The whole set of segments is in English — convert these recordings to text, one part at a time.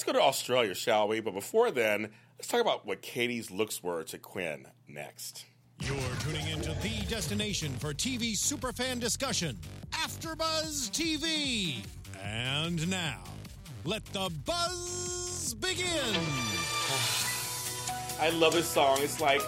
go to Australia, shall we? But before then, let's talk about what Katie's looks were to Quinn next. You're tuning into the destination for TV superfan discussion, AfterBuzz TV. And now, let the buzz begin. I love this song. It's like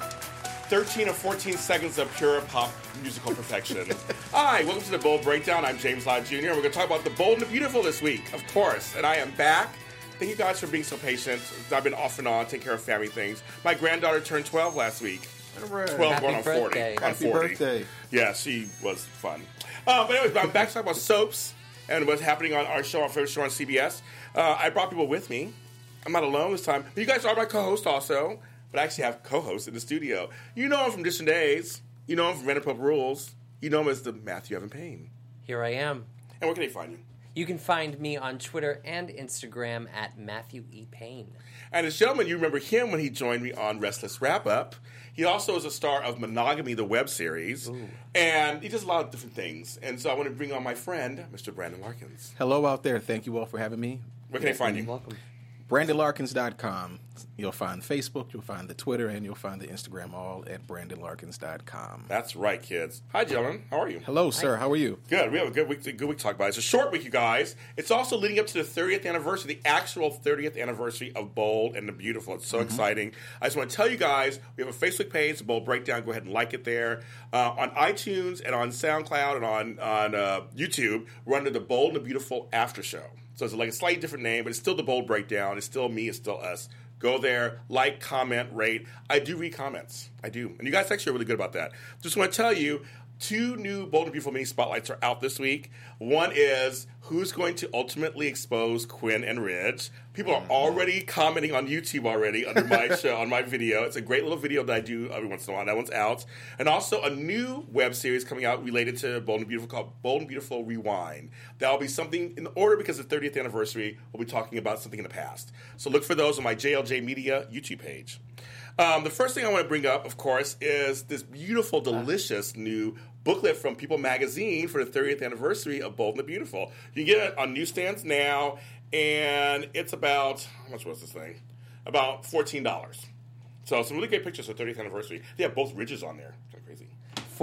13 or 14 seconds of pure pop musical perfection. Hi, welcome to the Bold Breakdown. I'm James Lott Jr. We're going to talk about the bold and the beautiful this week, of course. And I am back. Thank you guys for being so patient. I've been off and on, taking care of family things. My granddaughter turned 12 last week. 12 going on 40. Happy birthday. Yeah, she was fun. But anyways, I'm back to talk about soaps and what's happening on our show, our favorite show on CBS. I brought people with me. I'm not alone this time. But you guys are my co-host also. But I actually have co-hosts in the studio. You know him from Distant Days. You know him from Vanderpump Rules. You know him as the Matthew Evan Payne. Here I am. And where can they find you? You can find me on Twitter and Instagram at Matthew E. Payne. And as gentlemen, you remember him when he joined me on Restless Wrap-Up. He also is a star of Monogamy, the web series. Ooh. And he does a lot of different things. And so I want to bring on my friend, Mr. Brandon Larkins. Hello out there. Thank you all for having me. Where can they find you? You're welcome. BrandonLarkins.com. You'll find Facebook, you'll find the Twitter, and you'll find the Instagram all at BrandonLarkins.com. That's right, kids. Hi, gentlemen. How are you? Hello, sir. How are you? Good. We have a good week to talk about. It's a short week, you guys. It's also leading up to the 30th anniversary, the actual 30th anniversary of Bold and the Beautiful. It's so exciting. I just want to tell you guys, we have a Facebook page, the Bold Breakdown. Go ahead and like it there. On iTunes and on SoundCloud and on YouTube, we're under the Bold and the Beautiful After Show. So it's like a slightly different name, but it's still the Bold Breakdown. It's still me. It's still us. Go there, like, comment, rate. I do read comments. I do. And you guys actually are really good about that. Just want to tell you, 2 new Bold and Beautiful mini spotlights are out this week. One is who's going to ultimately expose Quinn and Ridge. People are already commenting on YouTube already under my show, on my video. It's a great little video that I do every once in a while. That one's out. And also a new web series coming out related to Bold and Beautiful called Bold and Beautiful Rewind. That'll be something in order because it's the 30th anniversary. We'll be talking about something in the past. So look for those on my JLJ Media YouTube page. The first thing I want to bring up, of course, is this beautiful, delicious new booklet from People Magazine for the 30th anniversary of Bold and the Beautiful. You can get it on newsstands now, and it's about, how much was this thing? About $14. So some really great pictures for the 30th anniversary. They have both ridges on there. It's kind of crazy.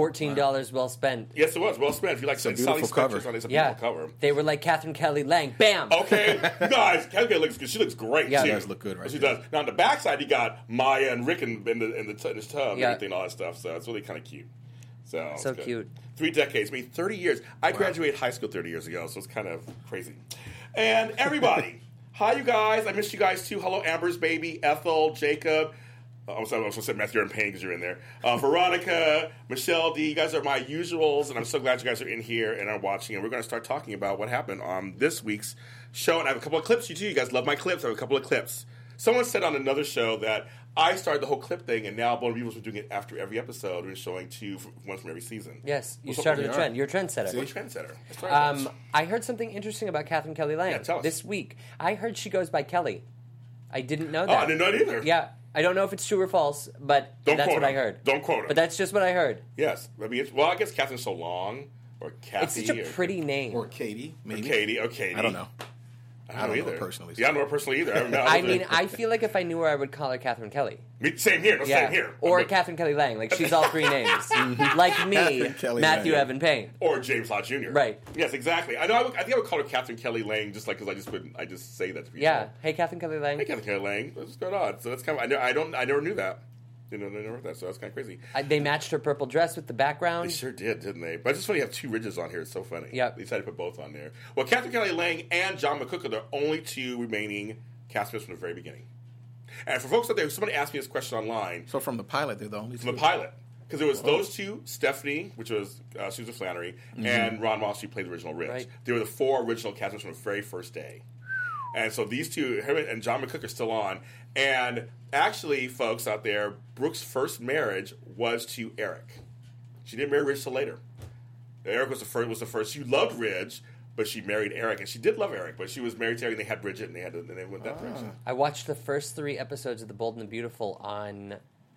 $14 well spent. Yes, it was. Well spent. If you like some beautiful cover. on it, it's a beautiful cover. They were like Catherine Kelly Lang. Bam! Okay. You guys, Catherine Kelly looks good. She looks great, Yeah. too. She does look good, right? She does. Now, on the backside, you got Maya and Rick in his tub and Yeah. everything, all that stuff. So it's really kind of cute. So it's good. cute. 3 decades. I mean, 30 years. I graduated high school 30 years ago, so it's kind of crazy. And everybody, hi, you guys. I missed you guys, too. Hello, Amber's baby, Ethel, Jacob. I'm sorry, I was going to say Matthew and Payne because you're in there. Veronica, Michelle D. You guys are my usuals, and I'm so glad you guys are in here and are watching. And we're going to start talking about what happened on this week's show. And I have a couple of clips. You guys love my clips. I have a couple of clips. Someone said on another show that I started the whole clip thing, and now Bold and Beautiful are doing it after every episode and showing one from every season. Yes, you started the trend. You're a trendsetter. We're a trendsetter. I heard something interesting about Catherine Kelly Lang tell us. this week. I heard she goes by Kelly. I didn't know that. Oh, I didn't know it either. Yeah. I don't know if it's true or false, but that's what I heard. Don't quote her. But that's just what I heard. Yes. I mean, I guess Catherine's so long, or Kathy. It's such a pretty name. Or Katie, maybe. Katie. I don't know. I don't know either. her personally. Yeah, I don't know her personally either. I mean, I feel like if I knew her, I would call her Catherine Kelly. Same here. Same here. Or Catherine Kelly Lang. Like, she's all 3 names. Like me, Matthew Evan Payne. Or James Lott Jr. Right. Yes, exactly. I know. I think I would call her Catherine Kelly Lang just like because I just say that to people. Yeah. Hey, Catherine Kelly Lang. Hey, Catherine Kelly Lang. What's going on? So that's kind of I never knew that. I never heard that, so that's kind of crazy. They matched her purple dress with the background. They sure did, didn't they? But it's just funny you have 2 ridges on here. It's so funny. Yep. They decided to put both on there. Well, Catherine Kelly Lang and John McCook are the only 2 remaining cast members from the very beginning. And for folks out there, somebody asked me this question online. So from the pilot, they're the only 2? From the pilot. Because it was those 2, Stephanie, which was Susan Flannery, and Ron Moss, who played the original Ridge. Right. They were the 4 original cast members from the very first day. And so these 2, her and John McCook, are still on. And actually, folks out there, Brooke's first marriage was to Eric. She didn't marry Ridge till later. Eric was the first. She loved Ridge, but she married Eric. And she did love Eric, but she was married to Eric, and they had Bridget, and they went that direction. I watched the first 3 episodes of The Bold and the Beautiful on,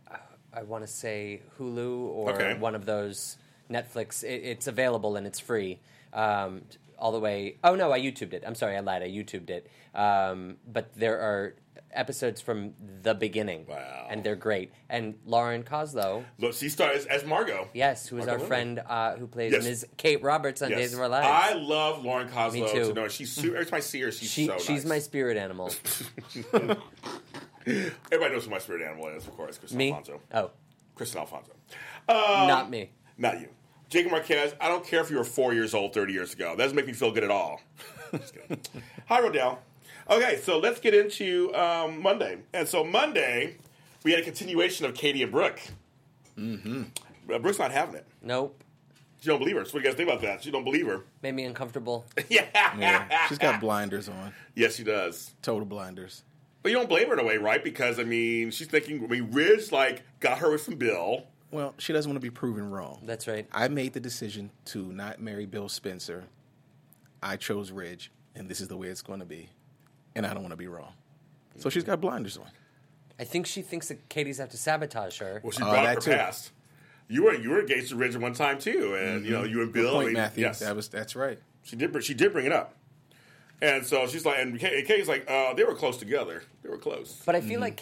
I want to say, Hulu or one of those Netflix. It's available and it's free. all the way. Oh no, I YouTubed it. I'm sorry, I lied. I YouTubed it. But there are episodes from the beginning. Wow. And they're great. And Lauren Koslow. Look, she started as Margot. Yes, who is our Margot friend who plays Yes. Ms. Kate Roberts on Yes. Days of Our Lives. I love Lauren Koslow. Me too. To know she's every time I see her, she's so nice. She's my spirit animal. Everybody knows who my spirit animal is, of course. Kristen Me? Alfonso. Oh, Kristen Alfonso. not me. Not you. Jacob Marquez, I don't care if you were 4 years old 30 years ago. That doesn't make me feel good at all. Just kidding. Hi, Rodell. Okay, so let's get into Monday. And so Monday, we had a continuation of Katie and Brooke. Mm-hmm. Brooke's not having it. Nope. She don't believe her. So what do you guys think about that? She don't believe her. Made me uncomfortable. Yeah. She's got blinders on. Yes, she does. Total blinders. But you don't blame her in a way, right? Because, I mean, she's thinking, Ridge, got her with from Bill. Well, she doesn't want to be proven wrong. That's right. I made the decision to not marry Bill Spencer. I chose Ridge, and this is the way it's going to be. And I don't want to be wrong. So she's got blinders on. I think she thinks that Katie's out to sabotage her. Well, she brought up her that too. past. You were engaged to Ridge at one time, too. And, you and Bill. Good point, Matthew. Yes. That's right. She did bring it up. And so she's like, and Katie's like, they were close together. They were close. But I feel like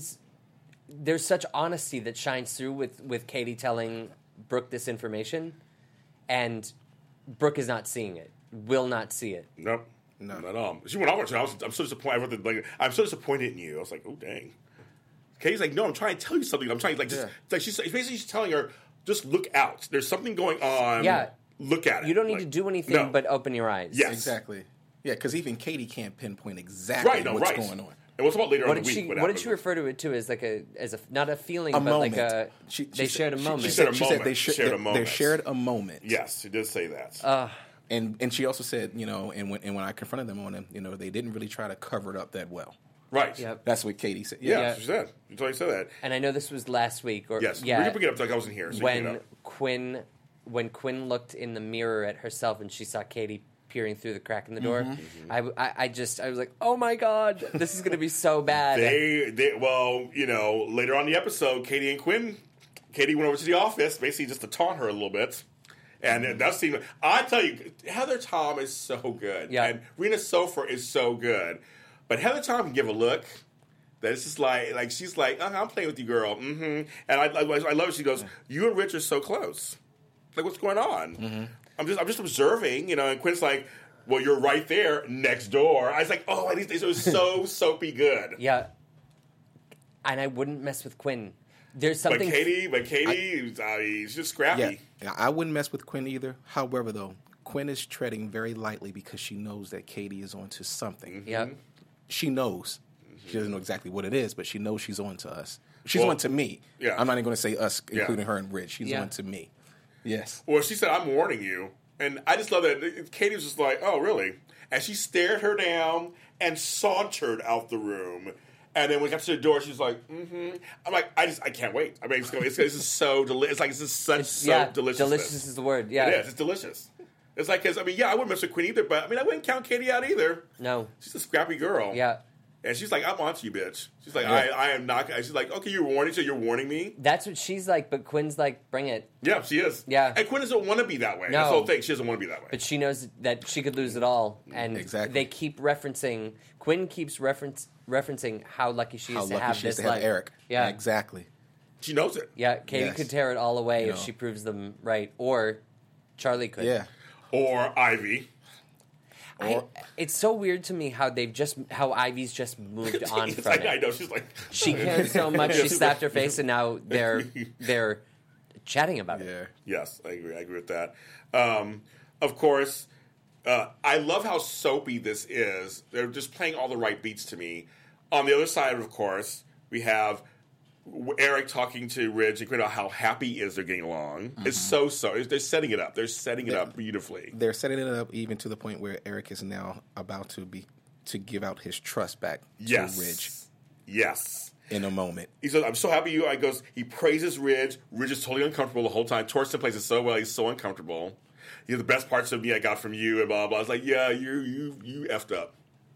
there's such honesty that shines through with Katie telling Brooke this information, and Brooke is not seeing it, will not see it. Nope. No. Not at all. She went off on her. I'm so disappointed. I'm so disappointed in you. I was like, oh, dang. Katie's like, no, I'm trying to tell you something. I'm trying, she's basically telling her, just look out. There's something going on. Yeah. Look at it. You don't need to do anything but open your eyes. Yes. Exactly. Yeah, because even Katie can't pinpoint exactly what's going on. And what's about later What on in did the week? she? What did she refer to it to as not a feeling, A but moment. like a? She they shared a moment. She said a She moment. said they Shared a moment. They shared a moment. Yes, she did say that. And she also said, and when I confronted them on it, they didn't really try to cover it up that well. right. Yep. That's what Katie said. Yeah, Yeah. she said. You totally said that. And I know this was last week, or Yes. yeah, We can bring it up like I wasn't here. So you can bring it up. when Quinn looked in the mirror at herself and she saw Katie peering through the crack in the door, I was like, oh my god, this is going to be so bad. Later on in the episode, Katie went over to the office basically just to taunt her a little bit. And it does seem, I tell you, Heather Tom is so good. Yeah. And Rena Sofer is so good. But Heather Tom can give a look that it's just like she's like, I'm playing with you, girl. Mm-hmm. And I love it. She goes, you and Rich are so close. Like, what's going on? Mm-hmm. I'm just observing, and Quinn's like, well, you're right there next door. I was like, oh, these are so soapy good. Yeah, and I wouldn't mess with Quinn. There's something. But Katie, she's just scrappy. Yeah, I wouldn't mess with Quinn either. However, though, Quinn is treading very lightly because she knows that Katie is onto something. Yeah, She knows. She doesn't know exactly what it is, but she knows she's on to us. She's on to me. Yeah. I'm not even going to say us, including Yeah. her and Rich. She's Yeah. on to me. Yes. Well, she said, I'm warning you. And I just love that. Katie was just like, oh, really? And she stared her down and sauntered out the room. And then when we got to the door, she's like, mm-hmm. I'm like, I can't wait. I mean, this is so delicious. It's like, this is so delicious. Delicious is the word. Yeah, It is. It's delicious. It's like, because, I wouldn't mess with Quinn either, but, I wouldn't count Katie out either. No. She's a scrappy girl. Yeah. And she's like, I'm onto you, bitch. She's like, Yeah. I am not. She's like, okay, you're warning, so you're warning me? That's what she's like, but Quinn's like, bring it. Yeah, she is. Yeah. And Quinn doesn't want to be that way. No. That's the whole thing. She doesn't want to be that way. But she knows that she could lose it all, and Exactly. they keep referencing. Quinn keeps referencing how lucky she is How to lucky have she is this to have life. Eric. Yeah, Exactly. She knows it. Yeah, Katie Yes. could tear it all away You if know. she proves them right, or Charlie could. Yeah. Or Ivy. It's so weird to me how Ivy's just moved on from I it. know. She's like, She cared so much, she slapped her face, and now they're chatting about it. Yeah. yes, I agree. I agree with that. Of course, I love how soapy this is. They're just playing all the right beats to me. On the other side, of course, we have Eric talking to Ridge and about how happy he is they're getting along. Mm-hmm. It's so. They're setting it up. They're setting it up beautifully. They're setting it up even to the point where Eric is now about to give out his trust back Yes. to Ridge Yes. in a moment. He says, I'm so happy you. He praises Ridge. Ridge is totally uncomfortable the whole time. Torsten plays it so well. He's so uncomfortable. The best parts of me I got from you and blah, blah. I was like, yeah, you effed up.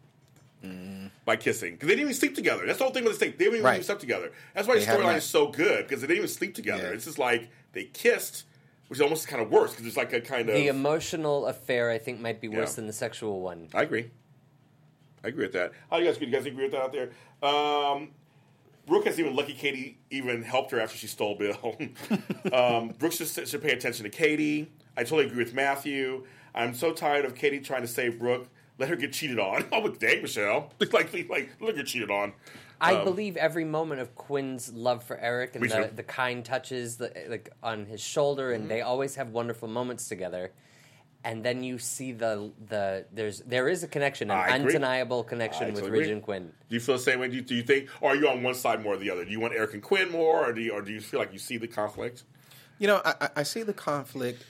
By kissing. Because they didn't even sleep together. That's the whole thing with the state. They didn't even Right. sleep together. That's why the They have storyline not. is so good, because they didn't even sleep together. Yeah. It's just like they kissed, which is almost kind of worse because it's like a kind of The emotional affair, I think, might be worse Yeah. than the sexual one. I agree with that. How do you guys agree? You guys agree with that out there? Brooke has even lucky Katie even helped her after she stole Bill. Brooke should pay attention to Katie. I totally agree with Matthew. I'm so tired of Katie trying to save Brooke. Let her get cheated on. Oh, but dang, Michelle. Like, let her get cheated on. I believe every moment of Quinn's love for Eric and Me too. the kind touches like on his shoulder, and they always have wonderful moments together. And then you see there is a connection, an I agree. undeniable connection I with totally Ridge agree. and Quinn. Do you feel the same way? Do you think, or are you on one side more or the other? Do you want Eric and Quinn more, or do you feel like you see the conflict? You know, I see the conflict.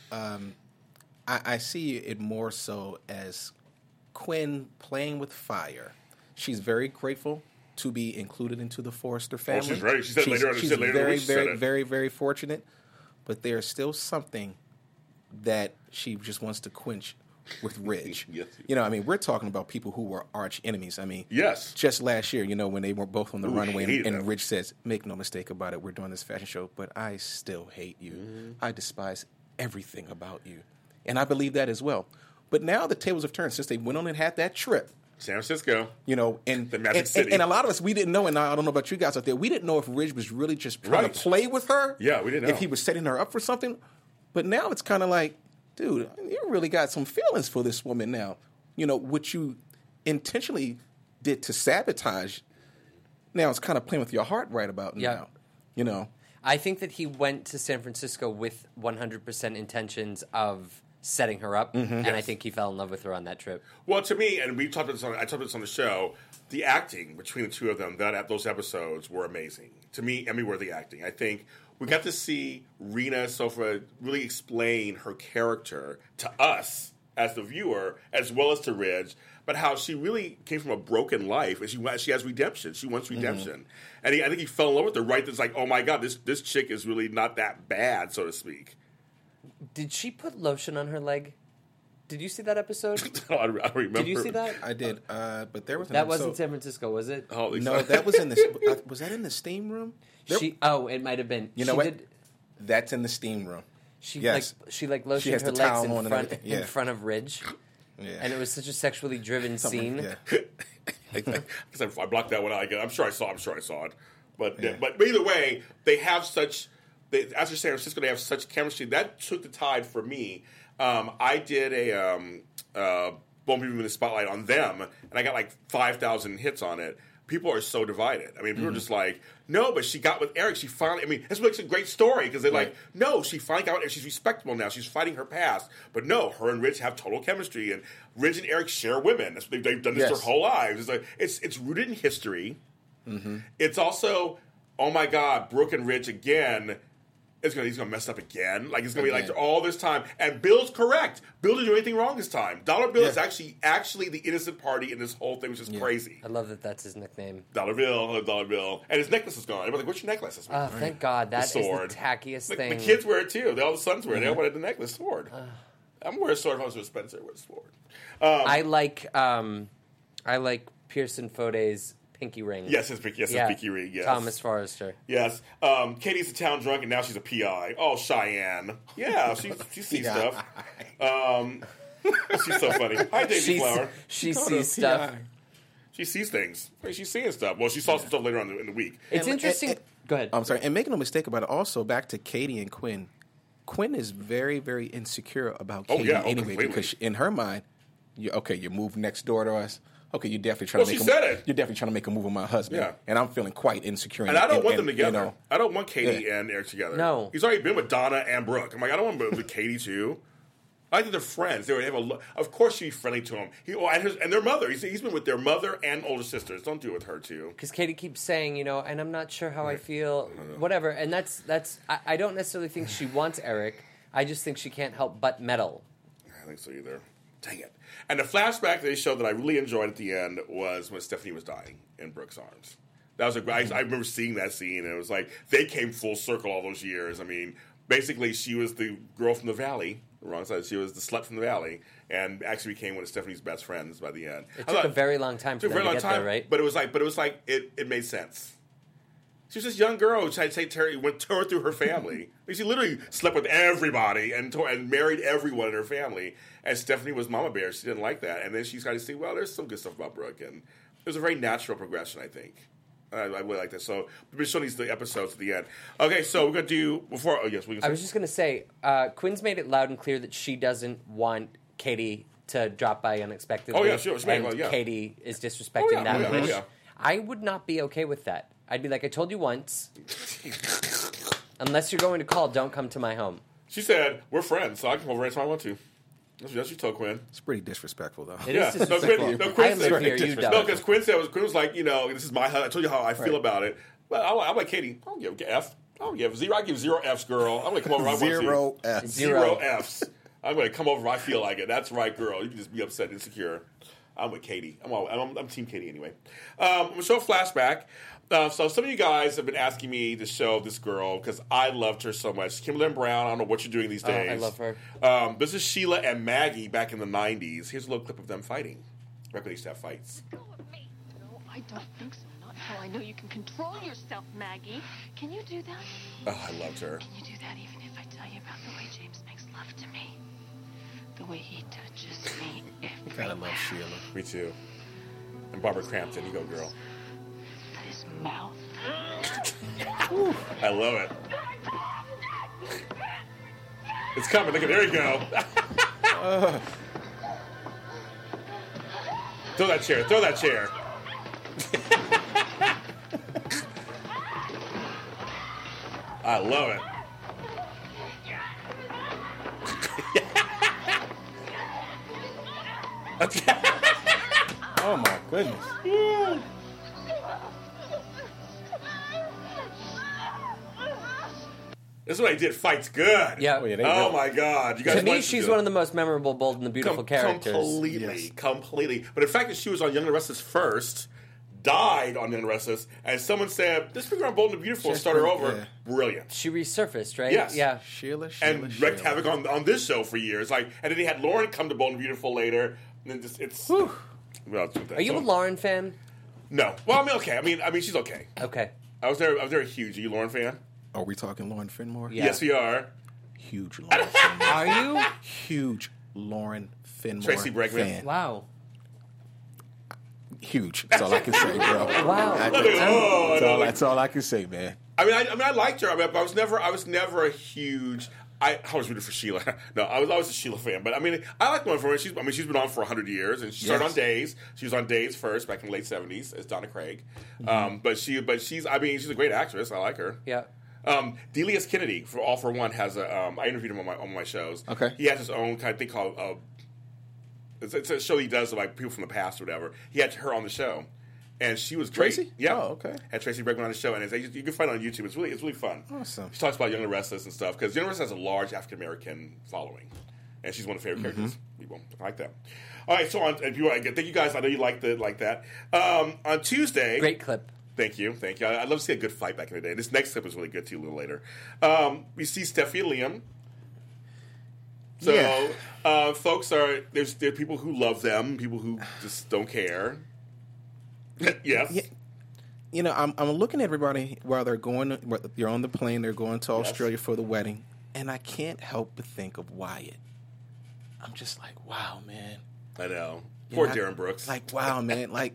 I see it more so as Quinn playing with fire. She's very grateful to be included into the Forrester family. she's ready. She said later on- she She's said later in the very, week she said very, it. very, very fortunate. But there's still something that she just wants to quench with Ridge. Yes. You know, I mean, we're talking about people who were arch enemies. I mean, Yes. just last year, you know, when they were both on the runway, hated and them. Ridge says, "Make no mistake about it, we're doing this fashion show, but I still hate you. I despise everything about you," and I believe that as well. But now the tables have turned since they went on and had that trip. San Francisco. You know, and The Magic City. and a lot of us, we didn't know, and I don't know about you guys out there, we didn't know if Ridge was really just trying Right. to play with her. Yeah, we didn't know. If he was setting her up for something. But now it's kind of like, dude, you really got some feelings for this woman now. You know, what you intentionally did to sabotage, now it's kind of playing with your heart right about Yeah. now. You know? I think that he went to San Francisco with 100% intentions of setting her up, and I think he fell in love with her on that trip. Well, to me, and I talked about this on the show, the acting between the two of them, those episodes were amazing. To me, Emmy-worthy acting. I think we got to see Rena Sofa really explain her character to us as the viewer, as well as to Ridge, but how she really came from a broken life, and she has redemption. She wants redemption. And I think he fell in love with her right. It's like, oh my God, this chick is really not that bad, so to speak. Did she put lotion on her leg? Did you see that episode? I don't remember. Did you see that? I did. But there was an That episode- wasn't San Francisco, was it? Holy No, fuck. that was in the. Was that in the steam room? There- It might have been. You know She what? did- That's in the steam room. She Yes. she lotioned has her the legs towel on in and front everything. Yeah. in front of Ridge, Yeah. and it was such a sexually driven scene. Yeah. Because I blocked that one out. I'm sure I saw it. But Yeah. but either way, they have such. After San Francisco, they have such chemistry that took the tide for me. I did a Bone People in the Spotlight on them, and I got like 5,000 hits on it. People are so divided. I mean, people are just like, no, but she got with Eric. She finally. I mean, this makes a great story because they're like, no, she finally got with Eric. She's respectable now. She's fighting her past. But no, her and Ridge have total chemistry, and Ridge and Eric share women. They've done this Yes. their whole lives. It's like it's rooted in history. It's also, oh my God, Brooke and Ridge again. He's gonna mess up again. Like it's gonna be like Again. all this time. And Bill's correct. Bill didn't do anything wrong this time. Dollar Bill is Yeah. actually the innocent party in this whole thing, which is crazy. I love that that's his nickname. Dollar Bill, and his necklace is gone. Everybody's like, "What's your necklace?" That's Oh, thank God. That is sword. the tackiest the thing. kids wear it too. All the sons wear it. They all wear the necklace sword. I'm wearing a sword. If I was with Spencer, I wear a sword. I like Pearson Fode's pinky ring. Yes, his pinky ring. Yes, Thomas Forrester. Yes. Katie's a town drunk, and now she's a PI. Oh, Cheyenne. Yeah, she sees stuff. She's so funny. Hi, Daisy Flower. She Called her sees stuff. PI. She sees things. She's seeing stuff. Well, she saw some stuff later on in the week. It's And- interesting. and- Go ahead. I'm sorry, and make no mistake about it. Also, back to Katie and Quinn. Quinn is very, very insecure about Oh, Katie yeah. Oh, anyway, completely. because in her mind, you moved next door to us. Okay, you're definitely trying Well, to she make said a, it. You're definitely trying to make a move on my husband, Yeah. and I'm feeling quite insecure. And I don't want them together. You know, I don't want Katie Yeah. and Eric together. No. He's already been with Donna and Brooke. I'm like, I don't want to be with Katie too. I think they're friends. They have of course, she'd be friendly to him. And their mother. He's been with their mother and older sisters. Don't do it with her too. Because Katie keeps saying, and I'm not sure how I feel, whatever. And that's. I don't necessarily think she wants Eric. I just think she can't help but meddle. I don't think so either. Dang it. And the flashback they showed that I really enjoyed at the end was when Stephanie was dying in Brooke's arms. That was I remember seeing that scene, and it was like they came full circle all those years. I mean, basically, she was the girl from the valley. The wrong side. She was the slut from the valley, and actually became one of Stephanie's best friends by the end. It took a very long time for them to get there, right? But it was like it made sense. She was this young girl who tried to take Terry, went tore through her family. She literally slept with everybody and married everyone in her family. And Stephanie was Mama Bear. She didn't like that. And then she's got to see, well, there's some good stuff about Brooke. And it was a very natural progression, I think. I really like that. So we've been showing the episodes at the end. Okay, so we're going to do before. Oh yes, we can. I was just going to say, Quinn's made it loud and clear that she doesn't want Katie to drop by unexpectedly. Oh yeah, sure. And Katie is disrespecting that wish. Yeah. I would not be okay with that. I'd be like, I told you once. Unless you're going to call, don't come to my home. She said, we're friends, so I can come over anytime I want to. That's what she told Quinn. It's pretty disrespectful, though. It is disrespectful. Quinn I live here, you don't. No, because Quinn was like, this is my house. I told you how I feel about it. But I'm like, Katie, I don't give an F. I give 0 Fs, girl. I'm going to come over. Zero Fs. 0 Fs. I'm going to come over if I feel like it. That's right, girl. You can just be upset and insecure. I'm with Katie. I'm Team Katie anyway. I'm going to show a flashback. So some of you guys have been asking me to show this girl because I loved her so much. Kimberly Brown, I don't know what you're doing these days. I love her. This is Sheila and Maggie back in the 90s. Here's a little clip of them fighting. Back when they used to have fights. Go with me. No, I don't think so. Not until I know you can control yourself, Maggie. Can you do that? Oh, I loved her. Can you do that even if I tell you about the way James makes love to me? The way he touches me everywhere. Kind of love Sheila. Me too. And Barbara Crampton, you go, girl. His mouth. I love it. It's coming. Look at there you go. Throw that chair. Throw that chair. I love it. Oh my goodness. This is what I did. Fights good. Yeah. Oh, yeah, they Oh go. my God. You guys To me, want she's do one it. of the most memorable Bold and the Beautiful characters. Completely. But the fact that she was on Young and the Restless first, died on Young and the Restless, and someone said, "This figure on Bold and the Beautiful, Just start her for- over." yeah. Brilliant. She resurfaced, right? Yes. Yeah. Sheila. And wreaked havoc on this show for years. And then he had Lauren come to Bold and Beautiful later. And then it's. Well, Are you a Lauren fan? No. Well, I mean, okay. I mean, she's okay. Okay. I was there huge. Are you a Lauren fan? Are we talking Lauren Finmore? Yeah. Yes, we are. Huge Lauren Finmore. Are you? Huge Lauren Finmore Tracy Bregman. fan. Wow. Huge. That's all I can say, bro. Wow. That's all I can say, man. I mean, I liked her. I mean, I was never a huge. I was rooting for Sheila. No, I was always a Sheila fan. But I mean, I like Lauren Finmore. She's been on for 100 years, and she started on Days. She was on Days first back in the late 70s as Donna Craig. But she's a great actress. I like her. Yeah. Delius Kennedy for All for One has a. I interviewed him on my shows. Okay. He has his own kind of thing called. It's a show he does with like people from the past or whatever. He had her on the show, and she was great. Tracy? Yeah. Oh, okay. Had Tracy Bregman on the show, and you can find it on YouTube. It's really fun. Awesome. She talks about Young and the Restless and stuff because Young and the Restless has a large African American following, and she's one of the favorite characters. People I like that. All right, so thank you guys. I know you like that. On Tuesday, Great clip. Thank you. I'd love to see a good fight back in the day. This next clip was really good too. A little later, we see Steffi and Liam. So, folks there are people who love them, people who just don't care. Yes. Yeah. You know, I'm looking at everybody while they're on the plane. They're going to Australia for the wedding, and I can't help but think of Wyatt. I'm just like, wow, man. I know. Poor Yeah, Darren Brooks. Like, wow, man. Like,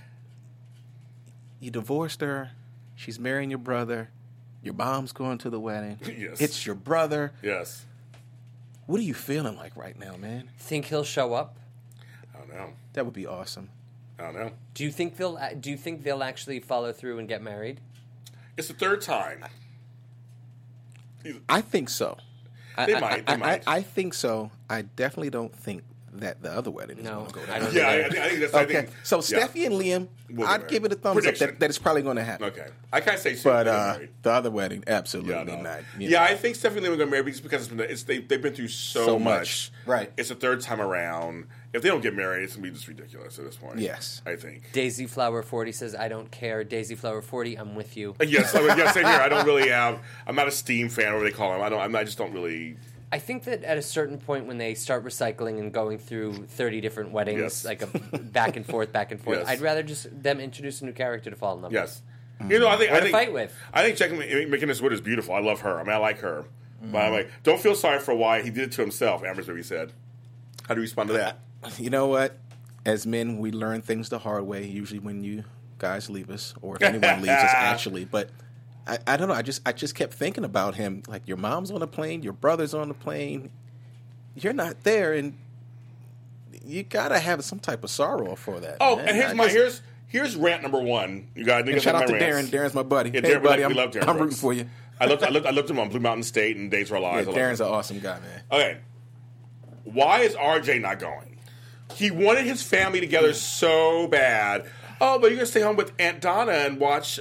you divorced her. She's marrying your brother. Your mom's going to the wedding. Yes. It's your brother. Yes. What are you feeling like right now, man? Think he'll show up? I don't know. That would be awesome. I don't know. Do you think they'll actually follow through and get married? It's the third time. I think so. They might. I think so. I definitely don't think that the other wedding is No, going to go I down. don't Yeah, either. I think that's. Okay, so yeah. Steffi and Liam, We'll I'd get give it a thumbs Prediction. up that it's probably going to happen. Okay. I kind of say But married. the other wedding, absolutely Yeah, no. not. Yeah, I think Stephanie and Liam are going to marry just because they've been through so much. Right. It's the third time around. If they don't get married, it's going to be just ridiculous at this point. Yes. I think. Daisy Flower 40 says, I don't care. Daisy Flower 40, I'm with you. Yes, same here. I don't really have. I'm not a Steam fan, whatever they call them. I just don't really. I think that at a certain point when they start recycling and going through 30 different weddings, Yes. like a back and forth, Yes. I'd rather just them introduce a new character to fall in love with. Yes. You know, I think What to fight with. I think Jackie McInnes Wood is beautiful. I love her. I mean, I like her. But I'm like, don't feel sorry for why he did it to himself. Amber's what he said. How do you respond to that? You know what? As men, we learn things the hard way. Usually, when you guys leave us, or if anyone leaves us, actually. But I don't know. I just kept thinking about him. Like, your mom's on the plane, your brother's on the plane. You're not there, and you gotta have some type of sorrow for that. Oh, man. and here's rant number one. You got And shout out to Darren. Darren's my buddy. Yeah, Hey, Darren, buddy, we love Darren I'm rooting Brooks. for you. I loved him on Blue Mountain State and Days of Our Yeah, Lives. I love Darren's him. an awesome guy, man. Okay, why is RJ not going? He wanted his family together so bad. Oh, but you're gonna stay home with Aunt Donna and watch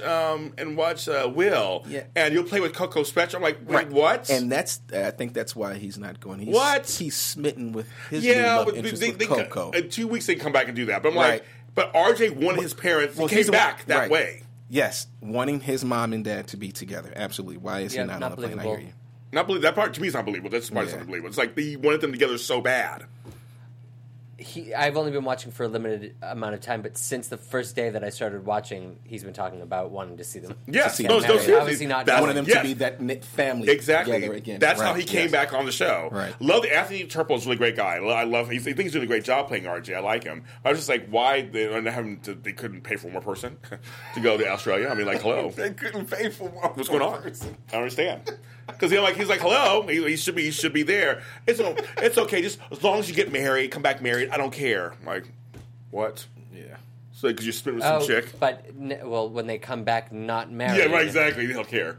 Will, Yeah. and you'll play with Coco Spector. I'm like, wait, what? And I think that's why he's not going. He's, What? He's smitten with his yeah, new love but interest they, with they, Coco. in 2 weeks they come back and do that. But I'm Right. like, but RJ wanted his parents. Well, he he's came the- back that right. way. Yes, wanting his mom and dad to be together. Absolutely. Why is Yeah, he not not on the plane? I hear believable. you. Not believe that part to me is not believable. That's part is Yeah. unbelievable. It's like he wanted them together so bad. I've only been watching for a limited amount of time, but since the first day that I started watching, he's been talking about wanting to see them. Yes, see no, them no, married. seriously. How is he not That's- Wanting them yes. to be that knit family Exactly. together again. That's how Right, he came yes. back on the show. Right. Love the Anthony Turpel is a really great guy. I love. He thinks he's doing a great job playing RJ. I like him. I was just like, why they couldn't pay for one more person to go to Australia? I mean, like, hello, They couldn't pay for one. what's going on? I don't understand. Because he's like, hello, he should be there. It's okay. Just as long as you get married, come back married. I don't care. I'm like, what? Yeah. So because you're spitting with some chick. But when they come back not married, Yeah, right. Exactly. They don't care.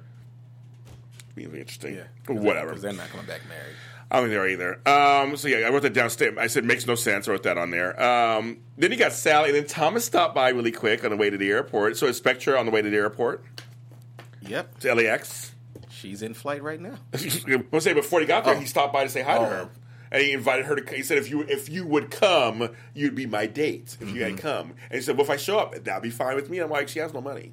Be interesting. Yeah. Whatever. Because they're not coming back married. I don't think they are either. So yeah, I wrote that down. I said makes no sense. I wrote that on there. Then you got Sally, and then Thomas stopped by really quick on the way to the airport. So is Spectre on the way to the airport Yep. to LAX. She's in flight right now. I'll say before he got there, Oh. he stopped by to say hi to her, and he invited her to. He said, "If you would come, you'd be my date. If you had come." And he said, "Well, if I show up, that'd be fine with me." I'm like, "She has no money."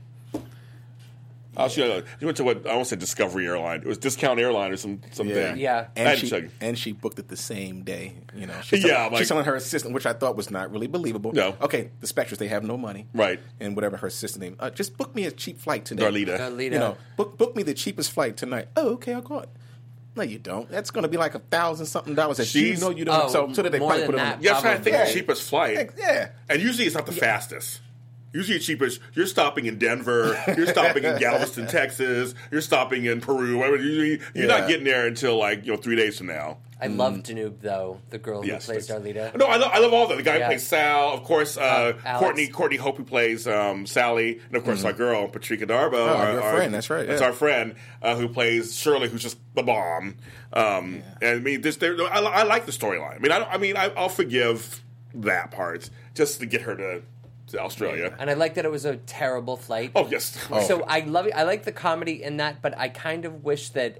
Oh, she went to what I almost said Discovery Airline. It was Discount Airline or something. Yeah. I had And to check. she booked it the same day. You know, Yeah, I'm like- she's telling her assistant, which I thought was not really believable. No. Okay, the Spectres, they have no money. Right. And whatever her assistant name, just book me a cheap flight today. Darlita. Darlita. You know, book me the cheapest flight tonight. Oh, okay, I'll go on. No, you don't. That's going to be like $1,000-something that She's- you know you don't. Oh, so that they more probably than put it on. that. Yeah, I'm trying to think of the Probably. cheapest flight. Yeah. And usually it's not the fastest. Usually the cheapest, you're stopping in Denver, you're stopping in Galveston, Texas, you're stopping in Peru. Whatever. You're not Yeah. getting there until 3 days from now. I love Danube though, the girl Yes, who plays but- Darlita. No, I love all that. The guy who Yeah. plays Sal, of course, Alex. Courtney Hope who plays Sally, and of course our girl Patricia Darbo, your friend, that's right, That's yeah. our friend who plays Shirley, who's just the bomb. And I mean, I like the storyline. I mean, I'll forgive that part just to get her to Australia. And I like that it was a terrible flight. Oh yes. So I love it. I like the comedy in that, but I kind of wish that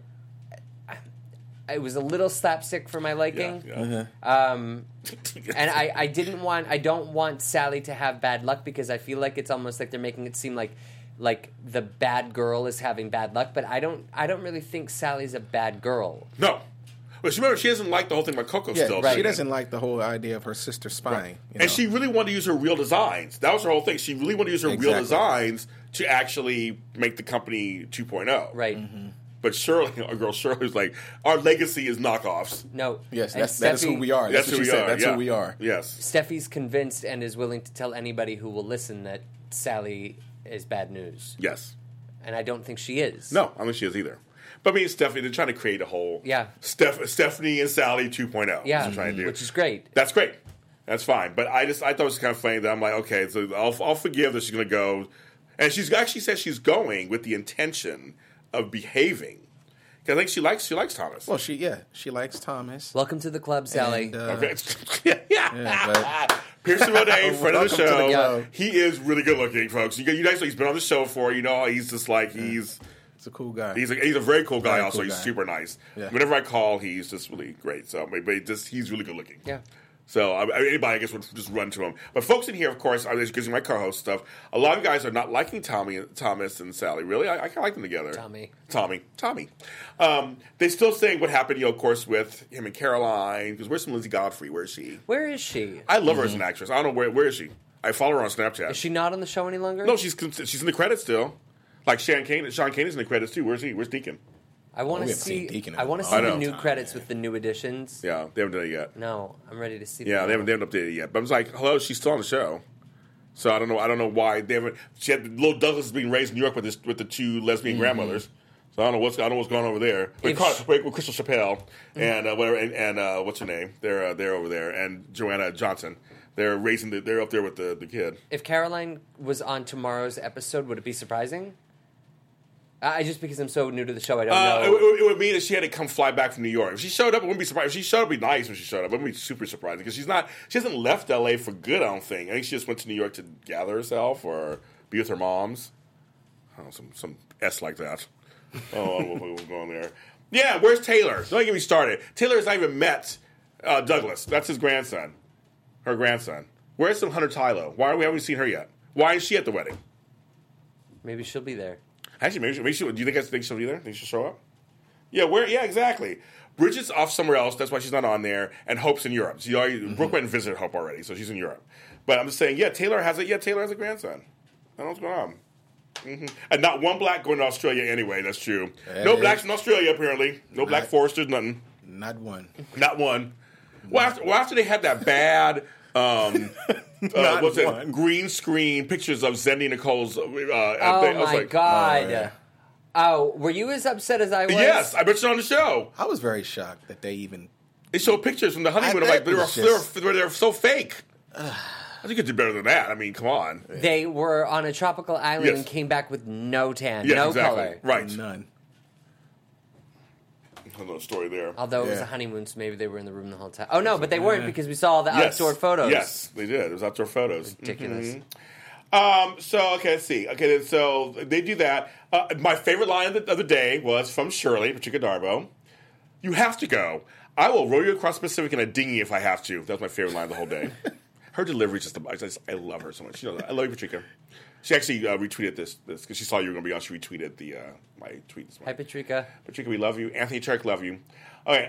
it was a little slapstick for my liking. Yeah. And I don't want Sally to have bad luck because I feel like it's almost like they're making it seem like the bad girl is having bad luck, but I don't really think Sally's a bad girl. No. But remember, she doesn't like the whole thing about Coco Yeah, still. she doesn't like the whole idea of her sister spying. You know? And she really wanted to use her real designs. That was her whole thing. She really wanted to use her real Exactly. designs to actually make the company 2.0. Right. But Shirley, our girl Shirley, was like, our legacy is knockoffs. No. Yes, And that is who we are. That's what who she we said. are. That's yeah. who we are. Yes. Steffi's convinced and is willing to tell anybody who will listen that Sally is bad news. Yes. And I don't think she is. No, I don't think she is either. But I mean, Stephanie, they're trying to create a whole Yeah. Stephanie and Sally 2.0. That's Yeah. what they're trying to do. Which is great. That's great. That's fine. But I thought it was kind of funny that I'm like, okay, so I'll forgive that she's going to go. And she's actually said she's going with the intention of behaving. Because I think she likes Thomas. Well, she likes Thomas. Welcome to the club, Sally. And, Okay. yeah. but- Pearson Rodet, friend of the Welcome to the show. club. He is really good looking, folks. You guys know he's been on the show before. You know, he's just like he's He's a cool guy. a very cool guy. Very Also, cool he's guy. super nice. Yeah. Whenever I call, he's just really great. So, but he's really good looking. Yeah. So anybody, I guess, would just run to him. But folks in here, of course, because my co-host stuff, a lot of guys are not liking Thomas and Sally. Really, I kind of like them together. Tommy. They still saying what happened, of course, with him and Caroline. Because where's some Lizzie Godfrey? Where is she? Where is she? I love her as an actress. I don't know where is she. I follow her on Snapchat. Is she not on the show any longer? No, she's in the credits still. Like Sean Kane is in the credits too. Where's he? Where's Deacon? I want We to haven't seen see. Deacon in I a want to long see the time, new man. credits with the new additions. Yeah, they haven't done it yet. No, I'm ready to see. Yeah, they haven't updated it yet. But I was like, hello, she's still on the show. So I don't know why they haven't. She had little Douglas being raised in New York with the two lesbian grandmothers. So I don't know what's going on over there. With Crystal Chappelle and whatever, and what's her name? They're over there, and Joanna Johnson. They're they're up there with the kid. If Caroline was on tomorrow's episode, would it be surprising? I just because I'm so new to the show, I don't know. It would mean that she had to come fly back from New York. If she showed up, it wouldn't be surprised. If she showed up, it'd be nice when she showed up. It wouldn't be super surprising because she hasn't left LA for good, I don't think. I think she just went to New York to gather herself or be with her moms. Oh, some S like that. Oh, what's going on there? Yeah, where's Taylor? Don't get me started. Taylor has not even met Douglas. That's his grandson. Her grandson. Where's some Hunter Tylo? Why haven't we seen her yet? Why is she at the wedding? Maybe she'll be there. Actually, maybe she. Do you think she'll be there? Think she'll show up? Yeah, where? Yeah, exactly. Bridget's off somewhere else. That's why she's not on there. And Hope's in Europe. Brooke went and visited Hope already, so she's in Europe. But I'm just saying, Taylor has a grandson. I don't know what's going on. Mm-hmm. And not one black going to Australia anyway. That's true. No blacks in Australia apparently. No black Foresters. Nothing. Not one. Not one. Well, after they had that bad. What's it? Green screen pictures of Zendy Nicole's. Oh my God! Oh, yeah. Oh, were you as upset as I was? Yes, I bet you're on the show. I was very shocked that they showed pictures from the honeymoon. They were so fake. I think you could do better than that. I mean, come on. They were on a tropical island and came back with no tan, no exactly. color. Right. none. Another story there. Although it was a honeymoon, so maybe they were in the room the whole time. Oh, no, but they weren't because we saw all the outdoor photos. Yes, they did. It was outdoor photos. Ridiculous. Mm-hmm. So, okay, let's see. Okay, so they do that. My favorite line of the day was from Shirley, Patricia Darbo. You have to go. I will row you across the Pacific in a dinghy if I have to. That was my favorite line of the whole day. Her delivery is just, I love her so much. You know, I love you, Patricia. She actually retweeted this because she saw you were going to be on. She retweeted my tweet this morning. Hi, Patricia. Patricia, we love you. Anthony Turk, love you. Okay.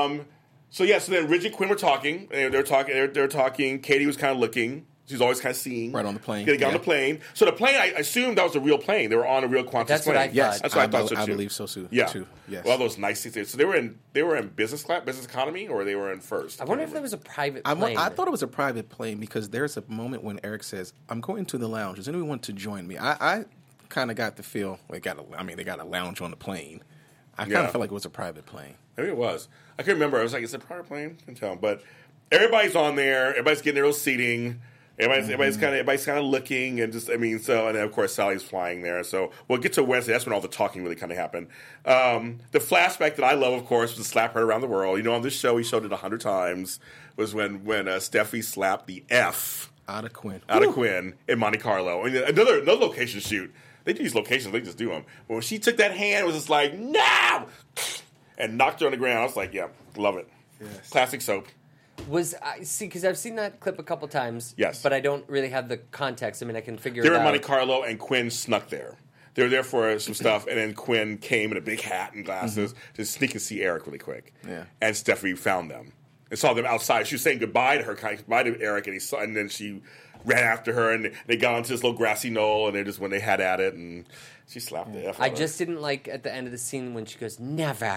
So then Ridge and Quinn were talking. They're talking. Katie was kind of looking. She's always kind of seeing. Right on the plane. They got on the plane. So the plane, I assumed that was a real plane. They were on a real Qantas That's plane. what I thought. Yes, That's what I thought so too. I believe so too. Yeah. Too. Yes. Well, those nice seats. So they were in business class, business economy, or they were in first. I wonder if there was a private plane. I thought it was a private plane because there's a moment when Eric says, "I'm going to the lounge. Does anyone want to join me?" I kind of got the feel they got a lounge on the plane. I kind of felt like it was a private plane. Maybe it was. I couldn't remember. I was like, is it a private plane? I couldn't tell. But everybody's on there. Everybody's getting their little seating. Everybody's kind of looking and just, and then of course Sally's flying there. So we'll get to Wednesday. That's when all the talking really kind of happened. The flashback that I love, of course, was Slap Her Around the World. You know, on this show, we showed it 100 times. Was when Steffi slapped the F out of Quinn in Monte Carlo. And another location shoot. They do these locations. They just do them. But when she took that hand, it was just like, no! And knocked her on the ground. I was like, yeah, love it. Yes. Classic soap. Because I've seen that clip a couple times. Yes. But I don't really have the context. I mean, I can figure they it out. were in Monte Carlo, and Quinn snuck there. They were there for some stuff, and then Quinn came in a big hat and glasses to sneak and see Eric really quick. Yeah. And Stephanie found them and saw them outside. She was saying goodbye to her, goodbye to Eric, and then she ran after her, and they got onto this little grassy knoll, and when they had at it, and she slapped the F out I of just didn't like at the end of the scene when she goes, never.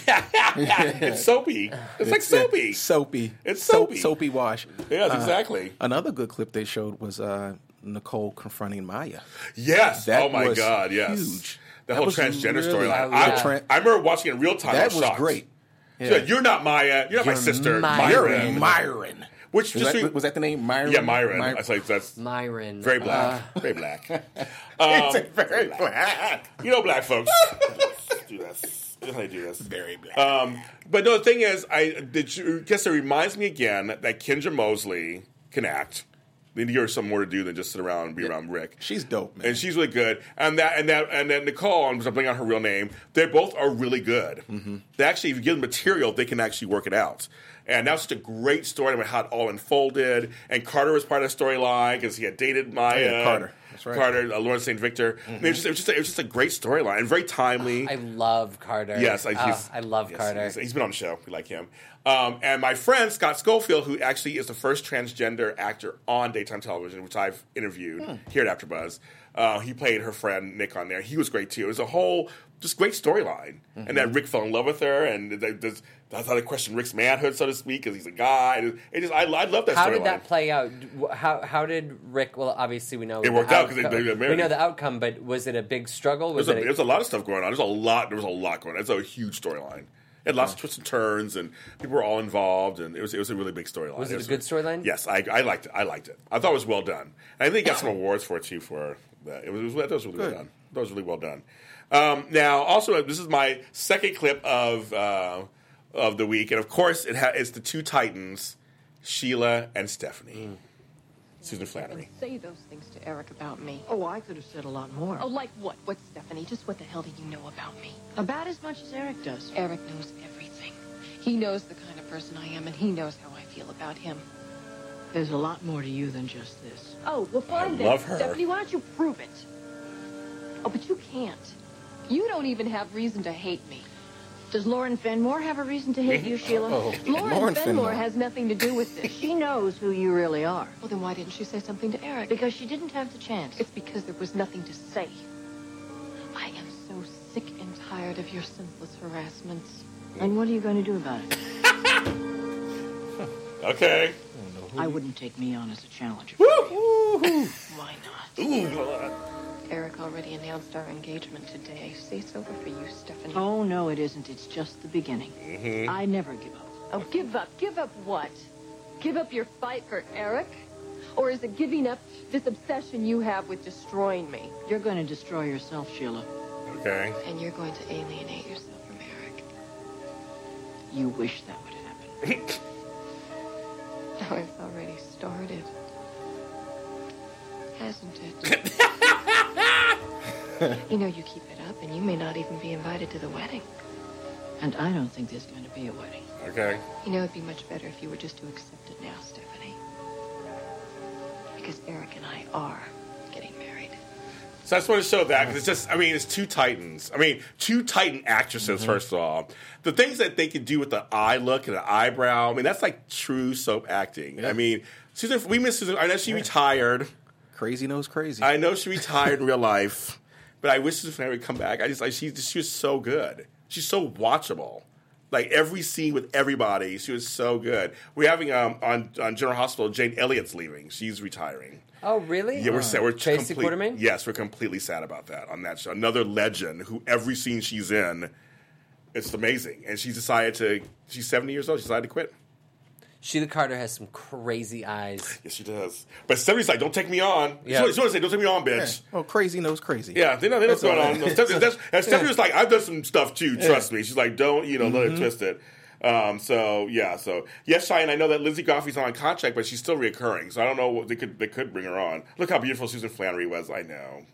It's soapy. It's like soapy. Soapy. It's soapy. Soapy wash. Yes, exactly. Another good clip they showed was Nicole confronting Maya. Yes. That oh, my was God, yes. Huge. The whole transgender really, storyline. I remember watching it in real time. That I was was shocked. great. Yeah. You're not Maya. You're not my sister. Myron. Myron. Which was that the name? Myron? Yeah, Myron. I was like, that's Myron. very black. Very black. Very black. You know black folks. Do this. You know how they do this. Very black. But no, the thing is, I guess it reminds me again that Kendra Mosley can act. They need to give her some more to do than just sit around and be around Rick. She's dope, man. And she's really good. And then Nicole, I'm bringing out her real name. They both are really good. Mm-hmm. They actually, if you give them material, they can actually work it out. And that was just a great story about how it all unfolded. And Carter was part of the storyline because he had dated Maya. Carter. That's right. Carter, Lawrence St. Victor. Mm-hmm. It was just a great storyline and very timely. I love Carter. Yes, I love Carter. He's been on the show. We like him. And my friend Scott Schofield, who actually is the first transgender actor on daytime television, which I've interviewed here at AfterBuzz. He played her friend Nick on there. He was great too. It was a whole just great storyline, and that Rick fell in love with her, and that's how they questioned Rick's manhood, so to speak, because he's a guy. I love that storyline. How did that play out? How did Rick? Well, obviously we know It worked out 'cause they got married. We know the outcome, but was it a big struggle? Was There was a lot of stuff going on. There was a lot going on. It's a huge storyline. It had lots of twists and turns, and people were all involved, and it was a really big storyline. Was it a good storyline? Yes, I liked it. I liked it. I thought it was well done. And I think he got some awards for it too. For that, that was really well done. That was really well done. Now, also, this is my second clip of the week, and of course, it's the two titans, Sheila and Stephanie. Susan Flannery. Say those things to Eric about me. Oh, I could have said a lot more. Oh, like what? What, Stephanie? Just what the hell do you know about me? About as much as Eric does. Eric knows everything. He knows the kind of person I am, and he knows how I feel about him. There's a lot more to you than just this. Oh, well, fine then. love her. Stephanie, why don't you prove it? Oh, but you can't. You don't even have reason to hate me. Does Lauren Fenmore have a reason to hate you, Sheila? Lauren Fenmore has nothing to do with this. She knows who you really are. Well, then why didn't she say something to Eric? Because she didn't have the chance. It's because there was nothing to say. I am so sick and tired of your senseless harassments. And what are you going to do about it? Okay. I wouldn't take me on as a challenger. Why not? Ooh. Eric already announced our engagement today. See, it's over for you, Stephanie. Oh, no, it isn't. It's just the beginning. I never give up. Oh, give up. Give up what? Give up your fight for Eric? Or is it giving up this obsession you have with destroying me? You're going to destroy yourself, Sheila. Okay. And you're going to alienate yourself from Eric. You wish that would happen. Oh, it's already started. Hasn't it? You know, you keep it up and you may not even be invited to the wedding. And I don't think there's going to be a wedding. Okay. You know, it'd be much better if you were just to accept it now, Stephanie. Because Eric and I are getting married. So I just want to show that because it's two titans. Two titan actresses, first of all. The things that they can do with the eye look and the eyebrow, that's like true soap acting. Yeah. We miss Susan. I know she retired. Crazy knows crazy. I know she retired in real life, but I wish Susan Flannery would come back. She was so good. She's so watchable. Like every scene with everybody, she was so good. We're having on General Hospital, Jane Elliott's leaving. She's retiring. Oh, really? Yeah, we're sad. We're Tracy Quartermain? Yes, we're completely sad about that on that show. Another legend who every scene she's in, it's amazing. And she's 70 years old. She decided to quit. Sheila Carter has some crazy eyes. Yes, she does. But Stephanie's like, don't take me on. Yeah. She want to say, don't take me on, bitch. Oh, crazy knows crazy. Yeah, they know what's going on. And Stephanie was like, I've done some stuff too, trust me. She's like, don't, let her twist it. So yes, Cheyenne, I know that Lindsay Goffey's on contract, but she's still reoccurring. So I don't know what they could bring her on. Look how beautiful Susan Flannery was. I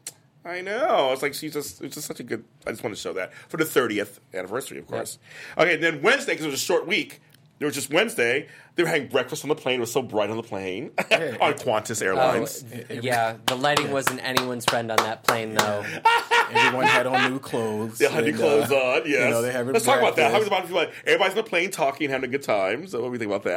know. It's like it's just such a good. I just want to show that for the 30th anniversary, of course. Yep. Okay, and then Wednesday, because it was a short week. It was just Wednesday. They were having breakfast on the plane. It was so bright on the plane on Qantas Airlines. The lighting wasn't anyone's friend on that plane, though. Everyone had on new clothes. They had new clothes on, yes. They having Let's talk about that. How about people everybody's on the plane talking, having a good time. So what do we think about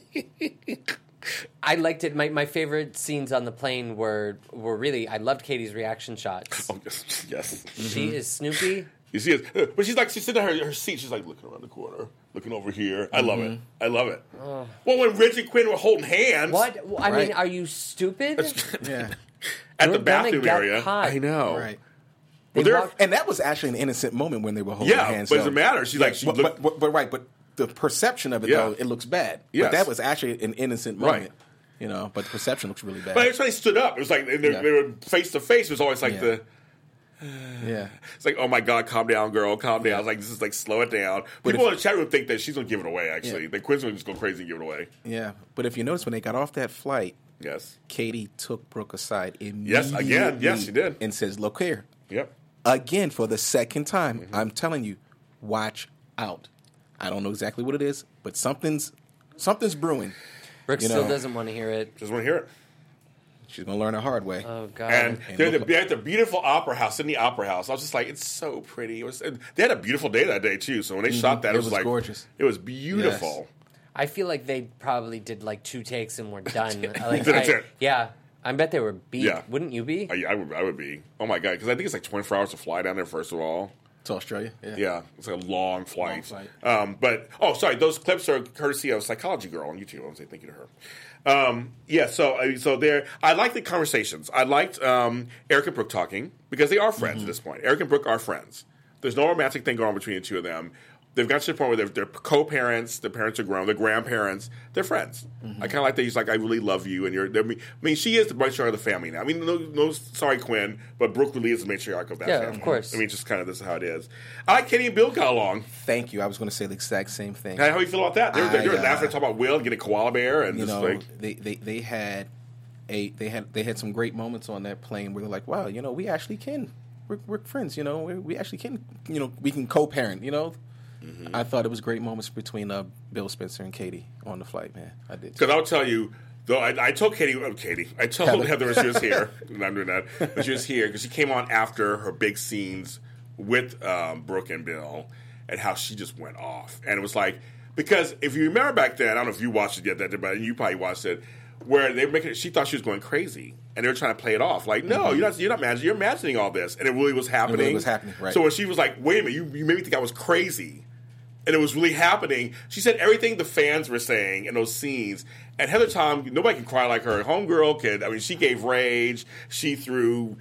that? I liked it. My favorite scenes on the plane were really, I loved Katie's reaction shots. Oh, yes. She is Snoopy. You see it. But she's sitting in her seat. She's like looking around the corner, looking over here. I love it. Oh. Well, when Rich and Quinn were holding hands. What? I mean, are you stupid? Yeah. At the bathroom area. Caught. I know. Right. Well, and that was actually an innocent moment when they were holding hands. But it doesn't matter. She's like, but the perception of it, though, it looks bad. Yes. But that was actually an innocent moment. Right. But the perception looks really bad. But every time they stood up, it was like, they were face to face. It was always like it's like, oh my God, calm down, girl, calm down. I was like, this is like, slow it down. People in the chat room think that she's going to give it away, actually. The Quinn's going to just go crazy and give it away. Yeah. But if you notice, when they got off that flight, yes, Katie took Brooke aside immediately. Yes, again. Yes, she did. And says, look here. Yep. Again, for the second time, I'm telling you, watch out. I don't know exactly what it is, but something's brewing. Brooke still doesn't want to hear it. Just want to hear it. She's going to learn a hard way. Oh, God. And they're at the beautiful opera house, Sydney Opera House. I was just like, it's so pretty. They had a beautiful day that day, too. So when they shot that, it was like gorgeous. It was beautiful. Yes. I feel like they probably did like 2 takes and were done. That's it. Yeah. I bet they were beat. Yeah. Wouldn't you be? I would be. Oh my god, because I think it's like 24 hours to fly down there. First of all, To Australia? yeah, it's like a long flight. flight. But sorry, those clips are courtesy of Psychology Girl on YouTube. I want to say thank you to her. Yeah, so there. I like the conversations. I liked Eric and Brooke talking because they are friends at this point. Eric and Brooke are friends. There's no romantic thing going on between the two of them. They've got to the point where they're co-parents. Their parents are grown. They're grandparents. They're friends. I kind of like that. He's like, I really love you, and you're. I mean, she is the matriarch of the family now. I mean, no, sorry, Quinn, but Brooke really is the matriarch of that Yeah, family. of course. I mean, just kind of this is how it is. I like Katie and Bill got along. Thank you. I was going to say the exact same thing. How do you feel about that? They were laughing, talking about Will and getting a koala bear, and You just know, like they had some great moments on that plane where they're like, wow, you know, we actually can. We're friends, you know. We actually can, you know, we can co-parent, you know. I thought it was great moments between Bill Spencer and Katie on the flight, man. I did. because I'll tell you. Though I told I told Heather when she was here. I'm not doing that. When she was here because she came on after her big scenes with Brooke and Bill, and how she just went off. And it was like because if you remember back then, I don't know if you watched it yet, but you probably watched it, where they were making. She thought she was going crazy, and they were trying to play it off like, no, you're not imagining. You're imagining all this, and it really was happening. It really was happening, right? So when she was like, wait a minute, you made me think I was crazy. And it was really happening. She said everything the fans were saying in those scenes. And Heather Tom, nobody can cry like her. Homegirl could. I mean, she gave rage. She threw,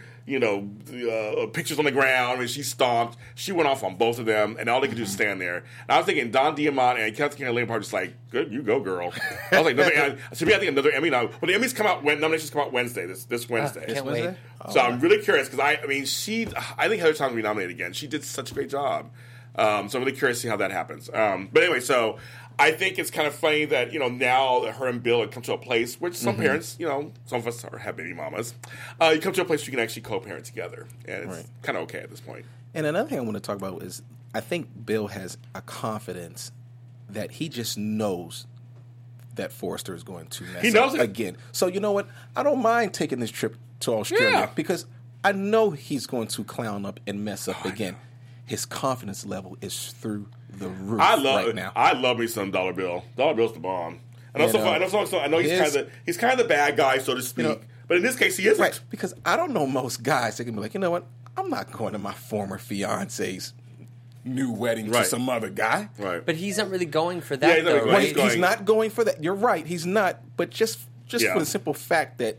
pictures on the ground. I mean, she stomped. She went off on both of them. And all they could do is stand there. And I was thinking Don Diamont and Kathy Helene Park just like, good, you go, girl. I was like, to me, I think another Emmy now. Well, the Emmys come out, nominations come out Wednesday, this Wednesday. Can't wait. So I'm really curious because I think Heather Tom will be nominated again. She did such a great job. So I'm really curious to see how that happens. But anyway, so I think it's kind of funny that, now that her and Bill have come to a place, which some parents, some of us have baby mamas, you come to a place where you can actually co-parent together. And it's kind of okay at this point. And another thing I want to talk about is I think Bill has a confidence that he just knows that Forrester is going to mess knows up it. again. So you know what? I don't mind taking this trip to Australia because I know he's going to clown up and mess up again. His confidence level is through the roof right now. I love me some Dollar Bill. Dollar Bill's the bomb. And I know he's kind of the bad guy, so to speak. But in this case, he isn't. Right, because I don't know most guys that can be like, you know what? I'm not going to my former fiance's new wedding to some other guy. Right. But he's not really going for that, though, going. right? He's not going for that. You're right. He's not. But just for the simple fact that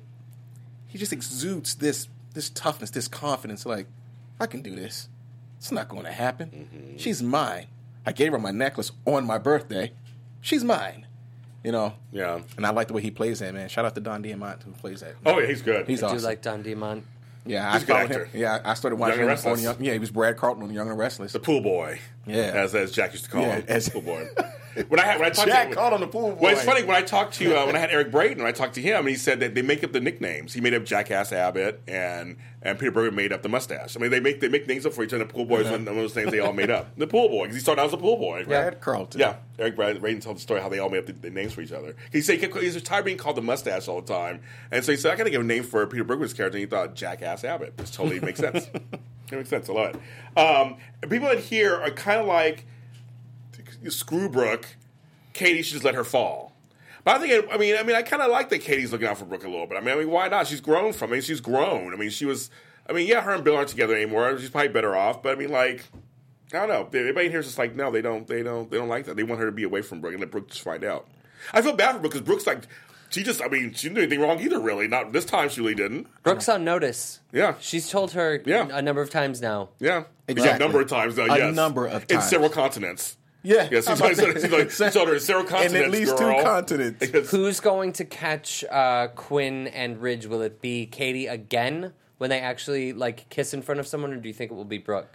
he just exudes this toughness, this confidence. Like, I can do this. It's not going to happen. Mm-hmm. She's mine. I gave her my necklace on my birthday. She's mine. Yeah. And I like the way he plays that, man. Shout out to Don Diamont who plays that. Oh, yeah, he's good. He's I awesome. do like Don Diamont. Yeah, He's a good actor. Yeah, I started watching Young him and Restless. on he was Brad Carlton on Young and Restless. The pool boy. Yeah. As Jack used to call him. as pool boy. When I talked Jack to called him the pool boy. Well, it's funny when I talked to when I had Eric Braden, I talked to him, and he said that they make up the nicknames. He made up Jackass Abbott, and Peter Berger made up the mustache. I mean, they make names up for each other. The pool boy is one of those names they all made up. The pool boy, because he started out as a pool boy. Brad Carlton. Yeah, Eric Braden told the story how they all made up the names for each other. He said he's tired of being called the mustache all the time, and so he said I got to give a name for Peter Berger's character. And he thought Jackass Abbott, which totally makes sense. It makes sense. I love it. People in here are kind of like screw Brooke. Katie should just let her fall. But I kind of like that Katie's looking out for Brooke a little bit. I mean, why not? She's grown from it. She's grown. Her and Bill aren't together anymore. She's probably better off. But I don't know. Everybody in here is just like, no, they don't like that. They want her to be away from Brooke and let Brooke just find out. I feel bad for Brooke because Brooke's like, she didn't do anything wrong either, really. Not this time, she really didn't. Brooke's on notice. Yeah. She's told her a number of times now. Yeah. Exactly. Yeah, a number of times, though, yes. A number of In times. several continents. Yeah. Yes, he's told her in several continents, and at least girl. 2 continents. Who's going to catch Quinn and Ridge? Will it be Katie again when they actually kiss in front of someone, or do you think it will be Brooke?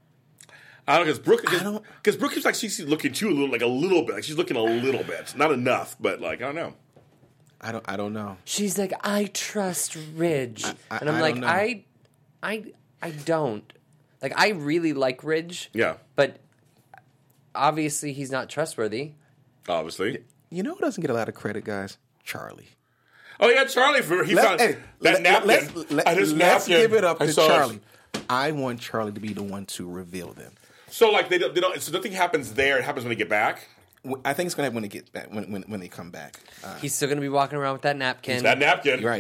I don't know, because Brooke is like she's looking too a little bit. Like she's looking a little bit, not enough, but I don't know. I don't know. She's like, I trust Ridge, and I'm I like, don't know. I don't. I really like Ridge. Yeah, but obviously he's not trustworthy. Obviously, you know who doesn't get a lot of credit, guys? Charlie. Oh yeah, Charlie. Found that napkin. Let's give it up to Charlie. I want Charlie to be the one to reveal them. So they don't. So nothing happens there. It happens when they get back. I think it's going to happen when they get back. When they come back. He's still going to be walking around with that napkin. That napkin. You're right.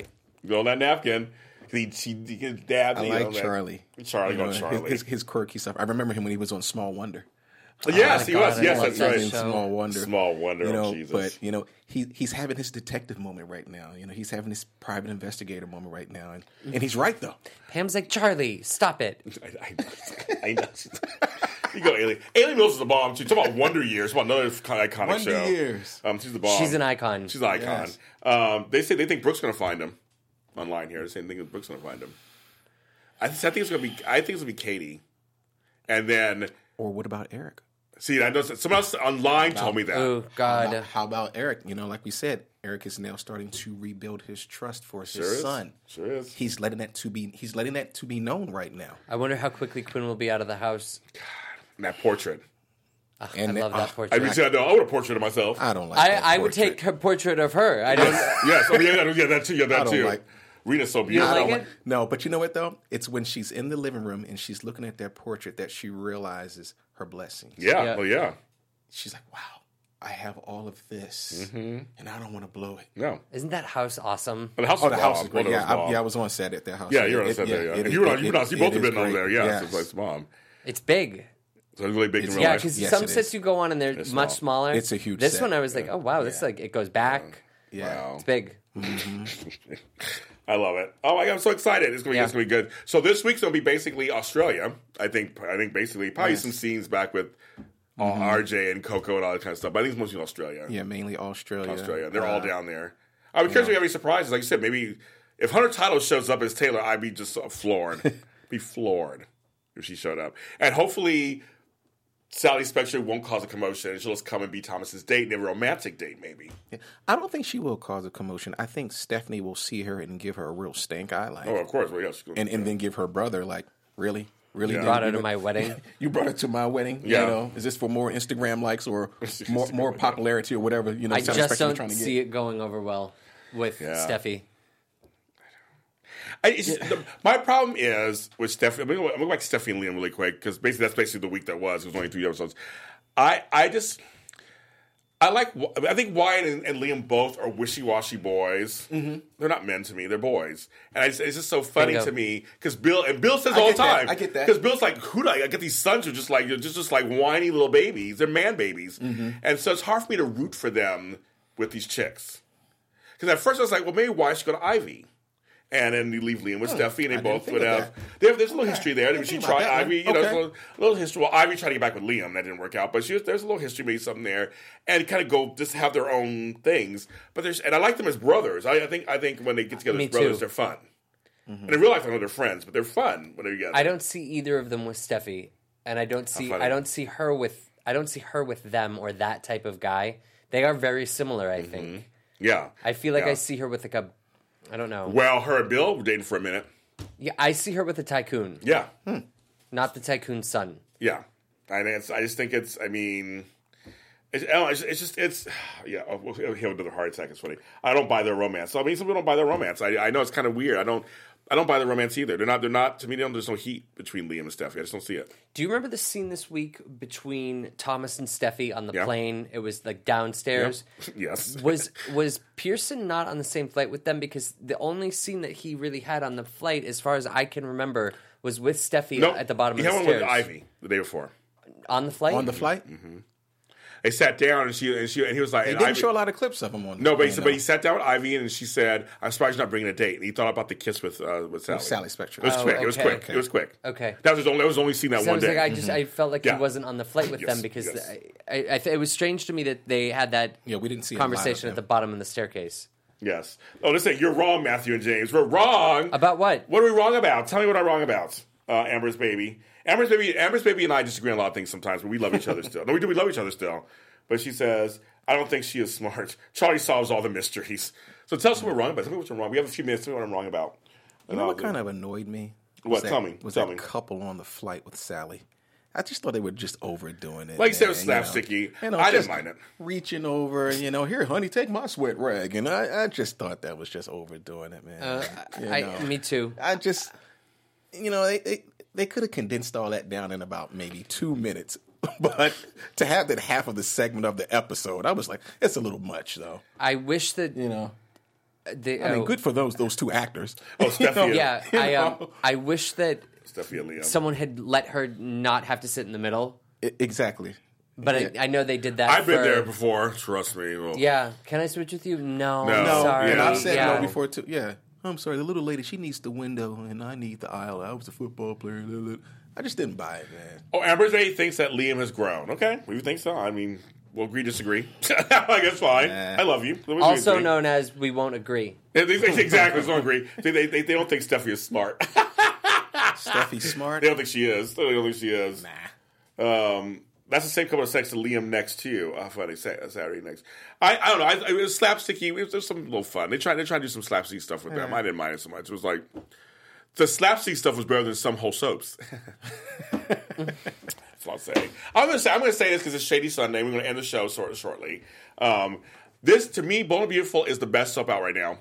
Go on that napkin. He dabbed. I like Charlie. Charlie, You know, Charlie. His quirky stuff. I remember him when he was on Small Wonder. Yes, he was. God, I Yes, love that's that right. show. Small Wonder. Small Wonder. You know, Jesus. but you know, he's having his detective moment right now. You know, he's having his private investigator moment right now, and he's right though. Pam's like, Charlie, stop it. I know. You go, Alien. Alien Mills is a bomb too. Talk about Wonder Years. About another iconic Wonder show. Years. She's the bomb. She's an icon. She's an icon. Yes. They say they think Brooke's going to find him online here. They're saying they think Brooke's going to find him. I think it's going to be. I think it's going to be Katie, and then Or what about Eric? see. I know someone else online told me that. Oh, God. How about Eric? You know, like we said, Eric is now starting to rebuild his trust for his Sure is. son. Sure is. He's letting that to be known right now. I wonder how quickly Quinn will be out of the house. And that portrait. And I love that I portrait. mean, see, I want a portrait of myself. I don't like. that I would portrait. take her portrait of her. I don't. Yes. Oh, yeah, that too. Yeah, I that don't too. like- Rena's so You beautiful. like I don't it? like- No, but you know what though? It's when she's in the living room and she's looking at that portrait that she realizes her blessings. Yeah. Yeah. Oh, yeah. She's like, "Wow, I have all of this, and I don't want to blow it." No. Isn't that house awesome? But the house Oh, is the house bomb. is great. Well, it Yeah, was bomb. I was on set at that house. Yeah, you're on set there. Yeah. You both have been over there. Yeah, Yes. it's like bomb. It's big. So it's really big in real Yeah, life. because Yes, some it sets is. you go on and they're It's much small. smaller. It's a huge This set. one I was like, oh wow, this like it goes back. Yeah. Wow. It's big. I love it. Oh my god, I'm so excited. It's gonna be good. So this week's gonna be basically Australia. I think basically probably some scenes back with RJ and Coco and all that kind of stuff. But I think it's mostly Australia. Yeah, mainly Australia. Australia. They're all down there. I was curious if we have any surprises. Like you said, maybe if Hunter Tidal shows up as Taylor, I'd be just floored. Be floored if she showed up. And hopefully Sally Spectre won't cause a commotion and she'll just come and be Thomas's date and have a romantic date maybe. I don't think she will cause a commotion. I think Stephanie will see her and give her a real stank eye, like, Oh, of course. Well, yes. and then give her brother like, really, Yeah. dude? Brought her You to know- my wedding. You brought her to my wedding. Yeah. You know, is this for more Instagram likes or more popularity or whatever? You know, I Sally just Spectre was don't trying to see get. it going over well with Yeah. Steffi. My problem is with Stephanie. I'm going to go back to Stephanie and Liam really quick because that's basically the week that was. It was only 3 episodes. I think Wyatt and Liam both are wishy-washy boys. Mm-hmm. They're not men to me. They're boys. And it's just so funny Bingo. to me because Bill says I all the get that. time. I get that. Because Bill's like, who do I get these sons who are just like whiny little babies. They're man babies. Mm-hmm. And so it's hard for me to root for them with these chicks. Because at first I was like, well, maybe Wyatt should go to Ivy. And then you leave Liam with Steffi, and they I both didn't would think have. of There's a little history there. She think tried about that Ivy, one. there's Okay. a little history. Well, Ivy tried to get back with Liam, that didn't work out. But there's a little history, maybe something there, and kind of go just have their own things. But and I like them as brothers. I think when they get together Me as brothers, too. they're fun. And in real life, I know they're friends, but they're fun when they're together. I don't see either of them with Steffi, and I don't see her with them or that type of guy. They are very similar, I think. Yeah, I feel like Yeah. I see her with like a, I don't know. Well, her and Bill were dating for a minute. Yeah, I see her with a tycoon, Yeah, not the tycoon's son. yeah. I just think it's. I mean. It's yeah. He'll have another heart attack. It's funny. I don't buy their romance. So I mean, some people don't buy their romance. I know it's kind of weird. I don't buy the romance either. They're not. To me, there's no heat between Liam and Steffi. I just don't see it. Do you remember the scene this week between Thomas and Steffi on the Yeah. plane? It was like downstairs. Yes. Was Pearson not on the same flight with them? Because the only scene that he really had on the flight, as far as I can remember, was with Steffi No, at the bottom of he the had one stairs. with Ivy the day before. On the flight? On the flight, They sat down and he was like, they and didn't Ivy, show a lot of clips of him on. no, but on, he sat down with Ivy and she said, "I'm surprised you're not bringing a date." And he thought about the kiss with Sally. Sally Spectre. It was Oh, quick. It was okay. quick. It was quick. Okay. That was the only scene that So I one was day. like, I felt like Yeah. he wasn't on the flight with Yes, them because yes. it was strange to me that they had that Yeah, we didn't see a lot of conversation at the them. bottom of the staircase. Yes. Oh, listen, you're wrong, Matthew and James. We're wrong. About what? What are we wrong about? Tell me what I'm wrong about. Amber's baby. Amber's baby and I disagree on a lot of things sometimes, but we love each other still. No, we do. We love each other still. But she says, I don't think she is smart. Charlie solves all the mysteries. So tell us what we're wrong about. Tell me what you're wrong. We have a few minutes. Tell me what I'm wrong about. You know what kind of annoyed me? What? Tell me. Was Tell that me. couple on the flight with Sally? I just thought they were just overdoing it. Like you said, it was man, slapsticky. You know, I didn't just mind it. Reaching over, here, honey, take my sweat rag, and I just thought that was just overdoing it, man. You know. Me too. I just, they could have condensed all that down in about maybe 2 minutes. But to have that half of the segment of the episode, I was like, it's a little much, though. I wish that I mean, good for those two actors. Oh, Steffi. Yeah, I wish that Steffi and Liam. someone had let her not have to sit in the middle. Exactly. But I know they did that. I've been there before. Trust me. Well, Yeah. Can I switch with you? No. No. Sorry. And I've said yeah. no before too. Yeah. I'm sorry. The little lady, she needs the window, and I need the aisle. I was a football player. I just didn't buy it, man. Oh, Amber's A thinks that Liam has grown. Okay, we think so. I mean, we'll agree, disagree. I guess fine. I love you. Also known as we won't agree. Exactly, don't agree. They don't think Steffi is smart. Steffi's smart. They don't think she is. They don't think she is. Nah. That's the same couple of sex to Liam next too. Friday, Saturday next. I don't know. It was slapsticky. It was some little fun. They tried to do some slapstick stuff with them. I didn't mind it so much. It was like the slapstick stuff was better than some whole soaps. That's what I'll say. I'm gonna say this because it's Shady Sunday. We're gonna end the show shortly. This to me, Bold and Beautiful is the best soap out right now.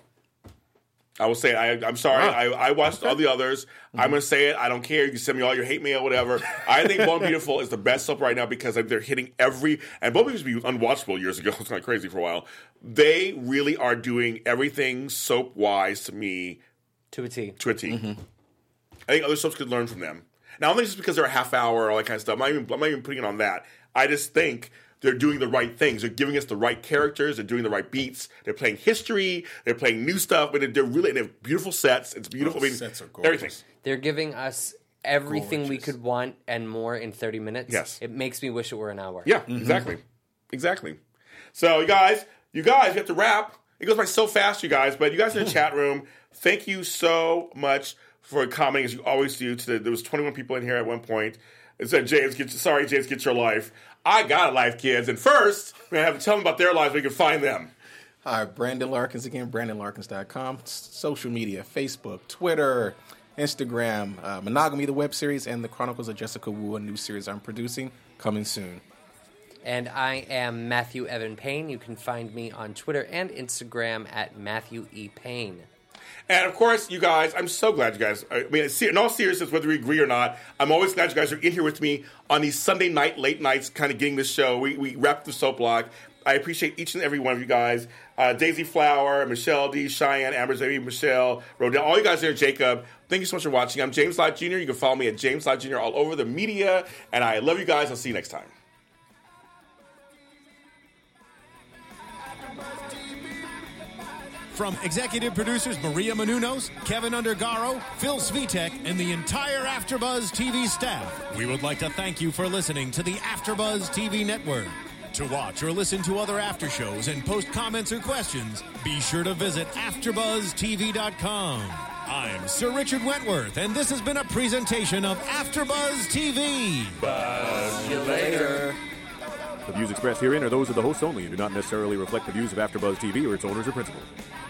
I will say I'm sorry. Wow. I watched all the others. Mm-hmm. I'm going to say it. I don't care. You can send me all your hate mail, whatever. I think Bold and Beautiful is the best soap right now because they're hitting every... And Bold used to be unwatchable years ago. It's kind of crazy for a while. They really are doing everything soap-wise to me... To a T. Mm-hmm. I think other soaps could learn from them. Now, I don't think it's because they're a half hour or all that kind of stuff. I'm not even putting it on that. I just think... They're doing the right things. They're giving us the right characters. They're doing the right beats. They're playing history. They're playing new stuff. But they're really they have beautiful sets. It's beautiful. Sets are gorgeous. Everything. They're giving us everything we could want and more in 30 minutes. Yes. It makes me wish it were an hour. Yeah, exactly. So, you guys, we have to wrap. It goes by so fast, you guys. But you guys in the chat room, thank you so much for commenting, as you always do. There was 21 people in here at one point. It said, James, get your life. I got a life, kids. And first, we're going to have to tell them about their lives so we can find them. Hi, Brandon Larkins again, BrandonLarkins.com. Social media, Facebook, Twitter, Instagram, Monogamy, the web series, and The Chronicles of Jessica Wu, a new series I'm producing, coming soon. And I am Matthew Evan Payne. You can find me on Twitter and Instagram at Matthew E. Payne. And, of course, you guys, I'm so glad you guys, I mean, in all seriousness, whether we agree or not, I'm always glad you guys are in here with me on these Sunday night, late nights, kind of getting this show. We wrap the soap block. I appreciate each and every one of you guys. Daisy Flower, Michelle D, Cheyenne, Amber's Baby, Michelle, Rodell, all you guys there, Jacob. Thank you so much for watching. I'm James Lott Jr. You can follow me at James Lott Jr. all over the media. And I love you guys. I'll see you next time. From executive producers Maria Menounos, Kevin Undergaro, Phil Svitek, and the entire AfterBuzz TV staff, we would like to thank you for listening to the AfterBuzz TV network. To watch or listen to other after shows and post comments or questions, be sure to visit AfterBuzzTV.com. I'm Sir Richard Wentworth, and this has been a presentation of AfterBuzz TV. Buzz you later. The views expressed herein are those of the hosts only and do not necessarily reflect the views of AfterBuzz TV or its owners or principals.